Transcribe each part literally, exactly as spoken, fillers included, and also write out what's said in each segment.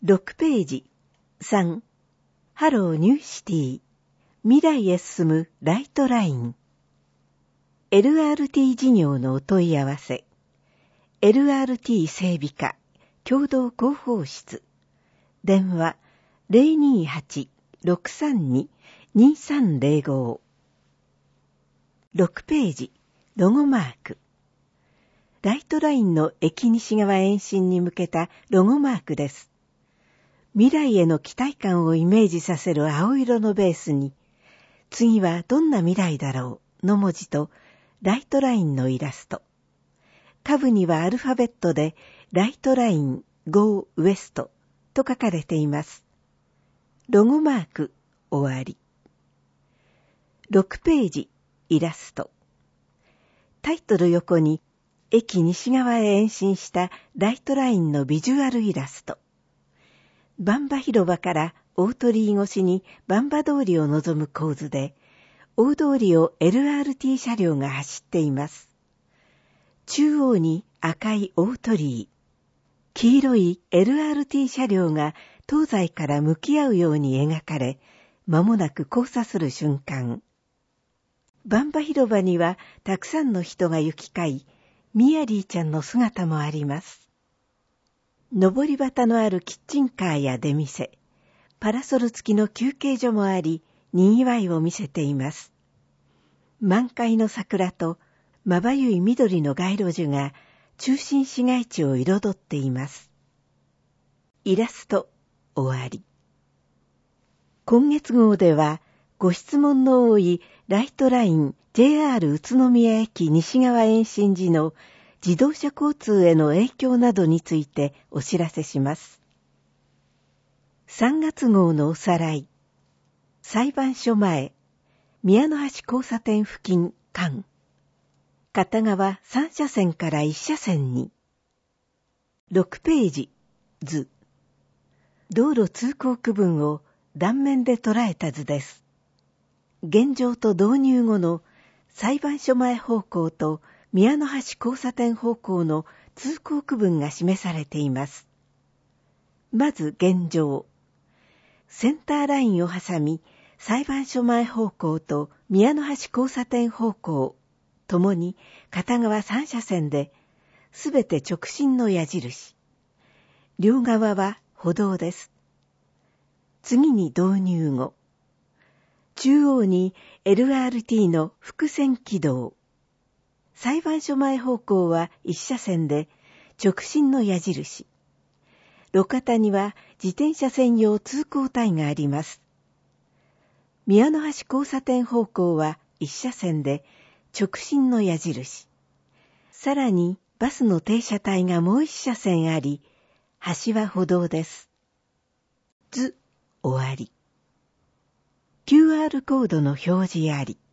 ろくページさん、ハローニューシティ、未来へ進むライトライン。エルアールティー 事業のお問い合わせ。エルアールティー 整備課共同広報室。電話 ゼロにーはち ろくさんに にさんゼロご。ろくページロゴマーク。ライトラインの駅西側延伸に向けたロゴマークです。未来への期待感をイメージさせる青色のベースに、次はどんな未来だろうの文字とライトラインのイラスト。下部にはアルファベットでライトライン Go West と書かれています。ロゴマーク終わり。ろくページイラスト。タイトル横に駅西側へ延伸したライトラインのビジュアルイラスト。バンバ広場から大鳥居越しにバンバ通りを望む構図で、大通りを エルアールティー 車両が走っています。中央に赤い大鳥居。黄色い エルアールティー 車両が東西から向き合うように描かれ、間もなく交差する瞬間。バンバ広場にはたくさんの人が行き交い、ミヤリーちゃんの姿もあります。上り旗のあるキッチンカーや出店、パラソル付きの休憩所もあり、賑わいを見せています。満開の桜とまばゆい緑の街路樹が中心市街地を彩っています。イラスト終わり。今月号ではご質問の多いライトライン ジェイアール 宇都宮駅西側延伸時の自動車交通への影響などについてお知らせします。さんがつ号のおさらい。裁判所前、宮の橋交差点付近間。片側さん車線からいち車線に。ろくページ図。道路通行区分を断面で捉えた図です。現状と導入後の裁判所前方向と宮の橋交差点方向の通行区分が示されています。まず現状。センターラインを挟み、裁判所前方向と宮の橋交差点方向、ともに片側さん車線で、すべて直進の矢印。両側は歩道です。次に導入後。中央に エルアールティー の複線軌道。裁判所前方向はいち車線で直進の矢印。路肩には自転車専用通行帯があります。宮の橋交差点方向はいち車線で直進の矢印。さらにバスの停車帯がもういち車線あり、橋は歩道です。図終わり。キューアール コードの表示あり。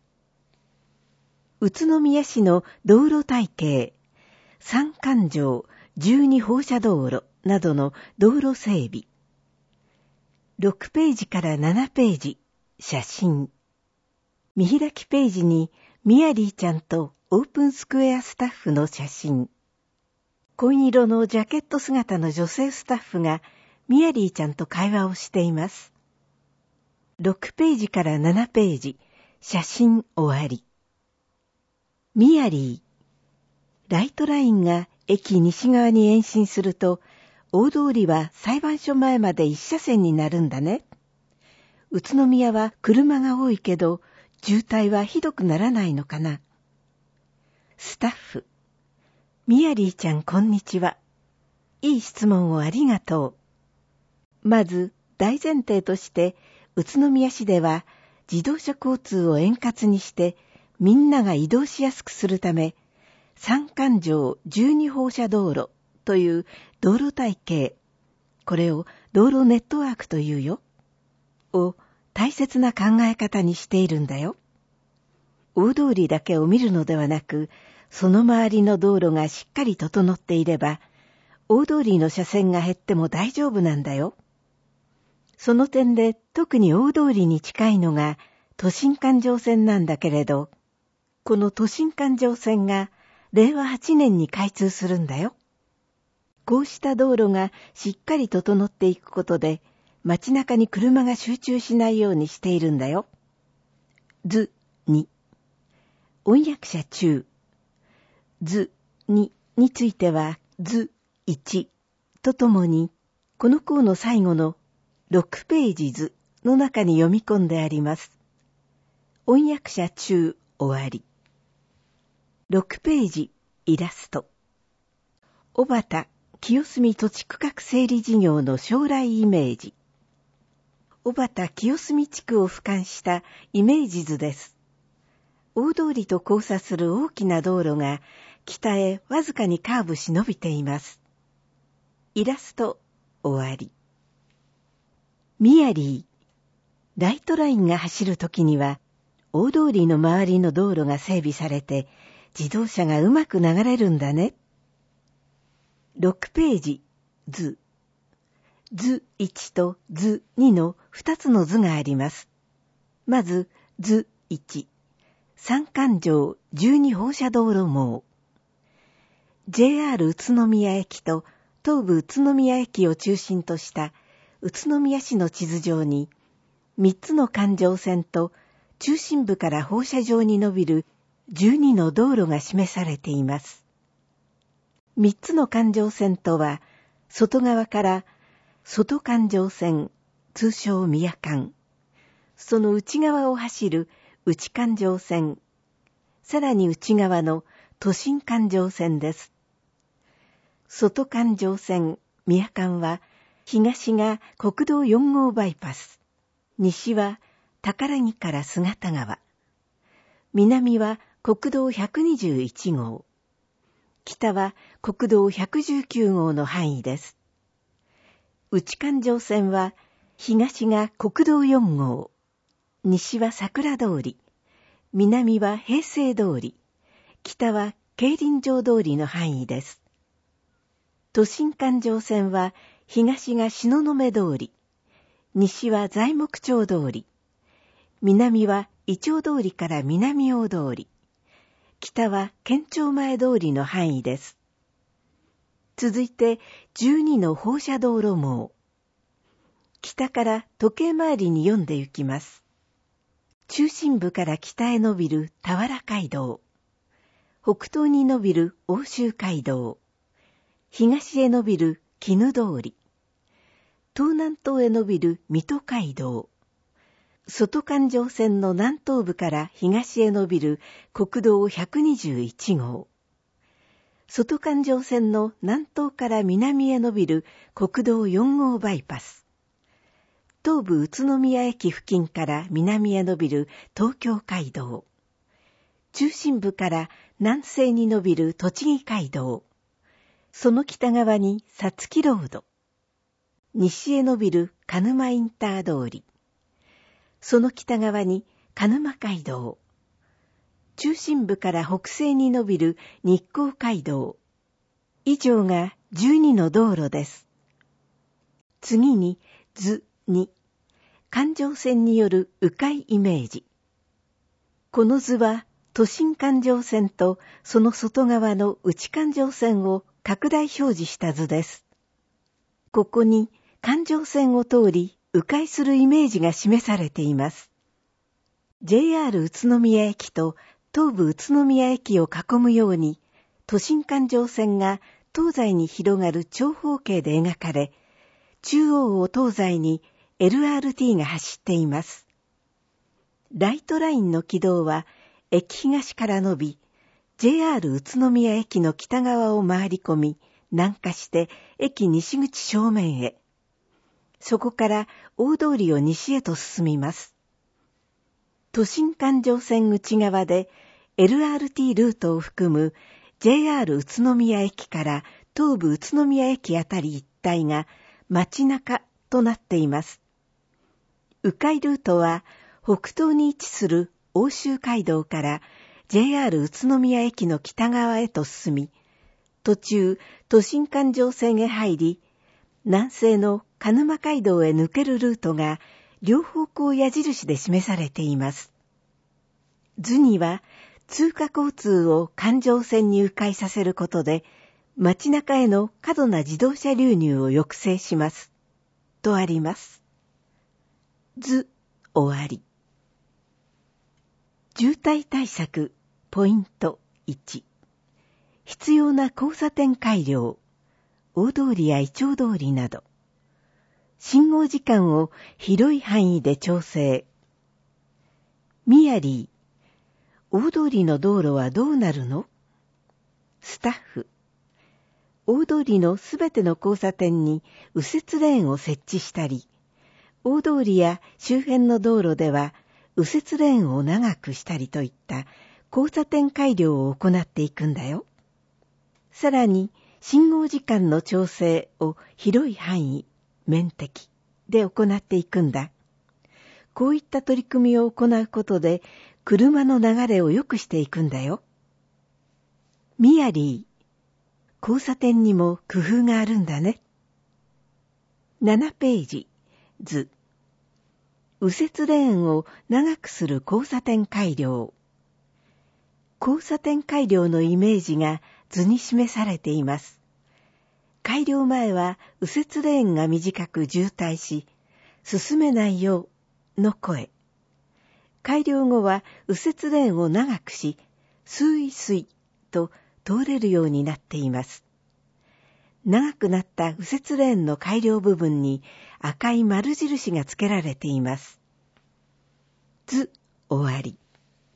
宇都宮市の道路体系、三環状、十二放射道路などの道路整備。ろくページからななページ、写真。見開きページにミヤリーちゃんとオープンスクエアスタッフの写真。紺色のジャケット姿の女性スタッフがミヤリーちゃんと会話をしています。ろくページからななページ、写真終わり。ミヤリー。ライトラインが駅西側に延伸すると、大通りは裁判所前までいち車線になるんだね。宇都宮は車が多いけど、渋滞はひどくならないのかな。スタッフ。ミヤリーちゃんこんにちは。いい質問をありがとう。まず、大前提として、宇都宮市では自動車交通を円滑にして、みんなが移動しやすくするため、三環状十二放射道路という道路体系、これを道路ネットワークというよ、を大切な考え方にしているんだよ。大通りだけを見るのではなく、その周りの道路がしっかり整っていれば、大通りの車線が減っても大丈夫なんだよ。その点で特に大通りに近いのが都心環状線なんだけれど、この都心環状線がれいわはちねんに開通するんだよ。 こうした道路がしっかり整っていくことで、街中に車が集中しないようにしているんだよ。図に。音訳者中。図にについては図いちとともに、この項の最後のろくページ図の中に読み込んであります。音訳者中終わり。ろくページイラスト。小畑清澄土地区画整理事業の将来イメージ。小畑清澄地区を俯瞰したイメージ図です。大通りと交差する大きな道路が北へわずかにカーブし伸びています。イラスト終わり。ミヤリー。ライトラインが走るときには、大通りの周りの道路が整備されて、自動車がうまく流れるんだね。ろくページ図。図いちと図にのふたつの図があります。まず図いち。三環状じゅうに放射道路網。ジェイアール 宇都宮駅と東武宇都宮駅を中心とした宇都宮市の地図上に、みっつの環状線と中心部から放射状に伸びるじゅうにの道路が示されています。みっつの環状線とは、外側から外環状線、通称宮環、その内側を走る内環状線、さらに内側の都心環状線です。外環状線、宮環は、東が国道よん号バイパス、西は宝木から姿川、南は国道ひゃくにじゅういち号、北は国道ひゃくじゅうきゅう号の範囲です。内環状線は東が国道よん号、西は桜通り、南は平成通り、北は競輪場通りの範囲です。都心環状線は東が東雲通り、西は材木町通り、南はイチョウ通りから南大通り、北は県庁前通りの範囲です。続いてじゅうにの放射道路網。北から時計回りに読んで行きます。中心部から北へ伸びる田原街道、北東に伸びる奥州街道、東へ伸びる絹通り、東南東へ伸びる水戸街道、外環状線の南東部から東へ伸びる国道ひゃくにじゅういち号、外環状線の南東から南へ伸びる国道よん号バイパス、東武宇都宮駅付近から南へ伸びる東京街道、中心部から南西に伸びる栃木街道、その北側にさつきロード、西へ伸びる鹿沼インター通り、その北側に鹿沼街道、中心部から北西に伸びる日光街道、以上がじゅうにの道路です。次に図に、環状線による迂回イメージ。この図は都心環状線とその外側の内環状線を拡大表示した図です。ここに環状線を通り迂回するイメージが示されています。ジェイアール 宇都宮駅と東武宇都宮駅を囲むように、都心環状線が東西に広がる長方形で描かれ、中央を東西に エルアールティー が走っています。ライトラインの軌道は駅東から伸び、ジェイアール 宇都宮駅の北側を回り込み、南下して駅西口正面へ。そこから大通りを西へと進みます。都心環状線内側で エルアールティー ルートを含む ジェイアール 宇都宮駅から東武宇都宮駅あたり一帯が街中となっています。迂回ルートは北東に位置する奥州街道から ジェイアール 宇都宮駅の北側へと進み、途中都心環状線へ入り、南西の鹿沼街道へ抜けるルートが両方向矢印で示されています。図には通過交通を環状線に迂回させることで、 街中への過度な自動車流入を抑制します。とあります。図、終わり。渋滞対策、ポイントいち。必要な交差点改良、大通りやイチョウ通りなど。信号時間を広い範囲で調整。ミヤリー、大通りの道路はどうなるの？スタッフ、大通りのすべての交差点に右折レーンを設置したり、大通りや周辺の道路では右折レーンを長くしたりといった交差点改良を行っていくんだよ。さらに信号時間の調整を広い範囲、面的で行っていくんだ。こういった取り組みを行うことで車の流れを良くしていくんだよ。ミヤリー、交差点にも工夫があるんだね。ななページ、図。右折レーンを長くする交差点改良。交差点改良のイメージが図に示されています。改良前は右折レーンが短く渋滞し、進めないようの声。改良後は右折レーンを長くし、スイスイと通れるようになっています。長くなった右折レーンの改良部分に赤い丸印が付けられています。図、終わり。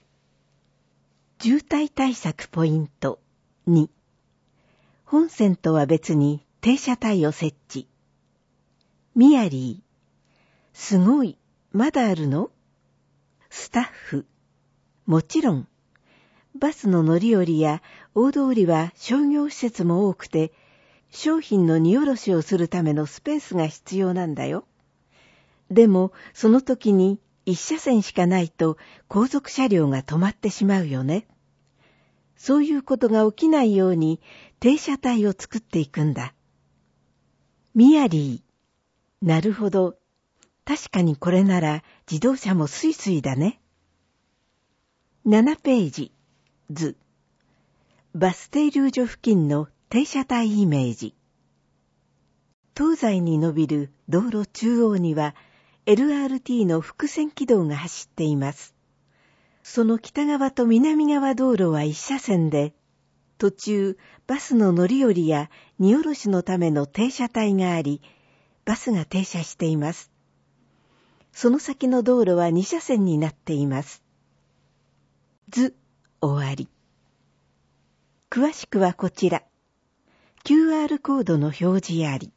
渋滞対策ポイントに。本線とは別に停車帯を設置。ミヤリー、すごい、まだあるの？スタッフ、もちろん。バスの乗り降りや大通りは商業施設も多くて、商品の荷下ろしをするためのスペースが必要なんだよ。でも、その時に一車線しかないと後続車両が止まってしまうよね。そういうことが起きないように停車帯を作っていくんだ。ミヤリー、なるほど。確かにこれなら自動車もスイスイだね。ななページ、図。バス停留所付近の停車帯イメージ。東西に伸びる道路中央には エルアールティー の複線軌道が走っています。その北側と南側道路は一車線で、途中バスの乗り降りや荷下ろしのための停車帯があり、バスが停車しています。その先の道路は二車線になっています。図、終わり。詳しくはこちら。キューアール コードの表示あり。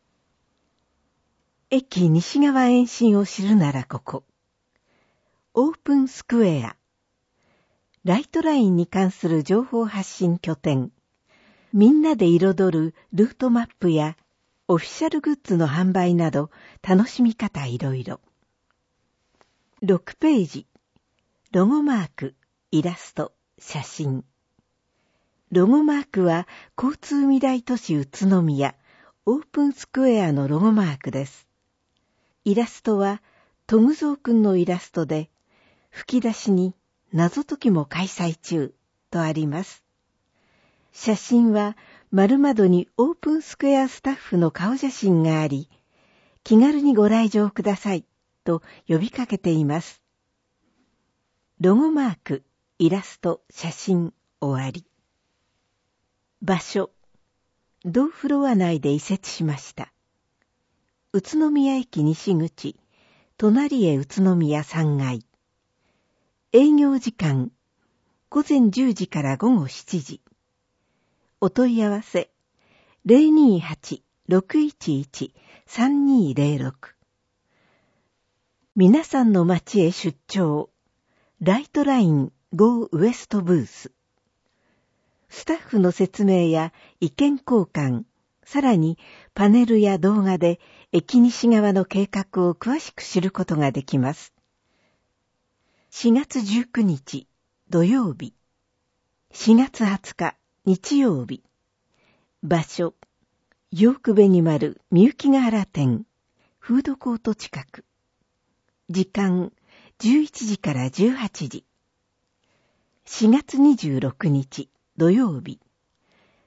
駅西側延伸を知るならここ。オープンスクエア。ライトラインに関する情報発信拠点。みんなで彩るルートマップやオフィシャルグッズの販売など楽しみ方いろいろ。ろくページ。ロゴマーク、イラスト、写真。ロゴマークは交通未来都市宇都宮オープンスクエアのロゴマークです。イラストはトグゾーくんのイラストで、吹き出しに謎解きも開催中とあります。写真は丸窓にオープンスクエアスタッフの顔写真があり、気軽にご来場くださいと呼びかけています。ロゴマーク、イラスト、写真、終わり。場所。同フロア内で移設しました。宇都宮駅西口、隣へ宇都宮さんがい。営業時間、午前じゅうじから午後しちじ。お問い合わせ、ゼロにーはち ろくいちいち さんにーゼロろく。皆さんの街へ出張、ライトライン Go ウエストブース。スタッフの説明や意見交換、さらにパネルや動画で駅西側の計画を詳しく知ることができます。しがつじゅうくにち土曜日、しがつはつか日曜日。場所、ヨークベニマルみゆきがはら店、フードコート近く。時間、じゅういちじからじゅうはちじ。しがつにじゅうろくにち土曜日、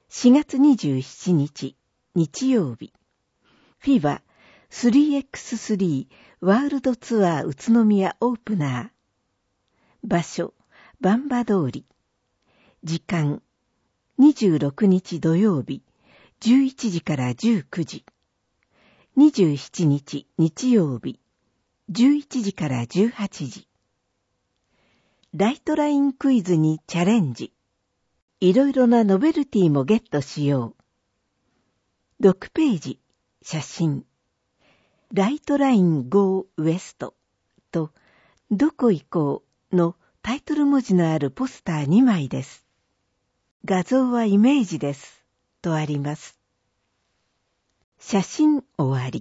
しがつにじゅうしちにち、日曜日。フィバ スリーエックススリー ワールドツアー宇都宮オープナー。場所、バンバ通り。時間、にじゅうろくにち土曜日、じゅういちじからじゅうくじ。にじゅうしちにち日曜日、じゅういちじからじゅうはちじ。ライトラインクイズにチャレンジ。いろいろなノベルティもゲットしよう。ろくページ、写真。ライトライン Go West とどこ行こうのタイトル文字のあるポスターにまいです。画像はイメージです。とあります。写真終わり。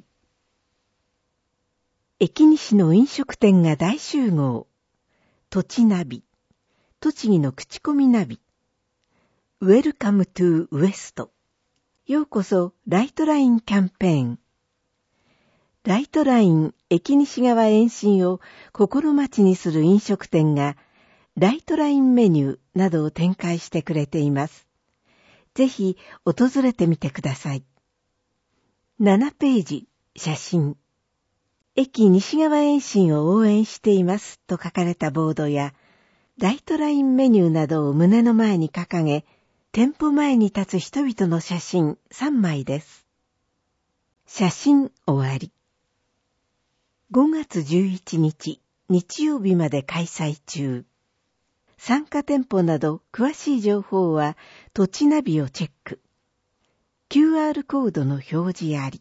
駅西の飲食店が大集合。土地ナビ。栃木の口コミナビ。Welcome to West。ようこそライトラインキャンペーン。ライトライン駅西側延伸を心待ちにする飲食店がライトラインメニューなどを展開してくれています。ぜひ訪れてみてください。ななページ、写真。駅西側延伸を応援していますと書かれたボードや、ライトラインメニューなどを胸の前に掲げ、店舗前に立つ人々の写真さんまいです。写真終わり。ごがつじゅういちにち、日曜日まで開催中。参加店舗など詳しい情報は土地ナビをチェック。キューアール コードの表示あり。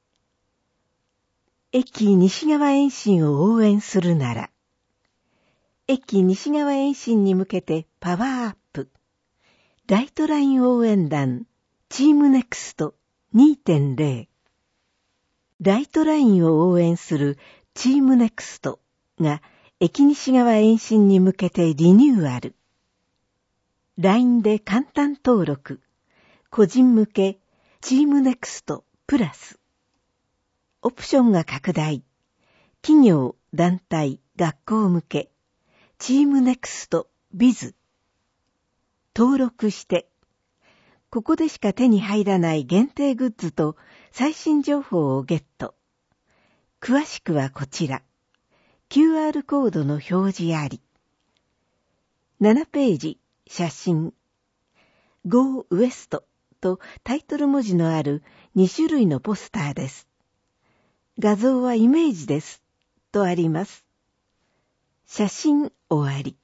駅西側延伸を応援するなら、駅西側延伸に向けてパワーアップ。ライトライン応援団チームネクスト にてんゼロ。ライトラインを応援するチームネクストが駅西側延伸に向けてリニューアル。ライン で簡単登録。個人向けチームネクストプラス。オプションが拡大。企業、団体、学校向け。チームネクストビズ。登録して。ここでしか手に入らない限定グッズと最新情報をゲット。詳しくはこちら。キューアール コードの表示あり。ななページ、写真。Go West とタイトル文字のあるにしゅるいのポスターです。画像はイメージです。とあります。写真終わり。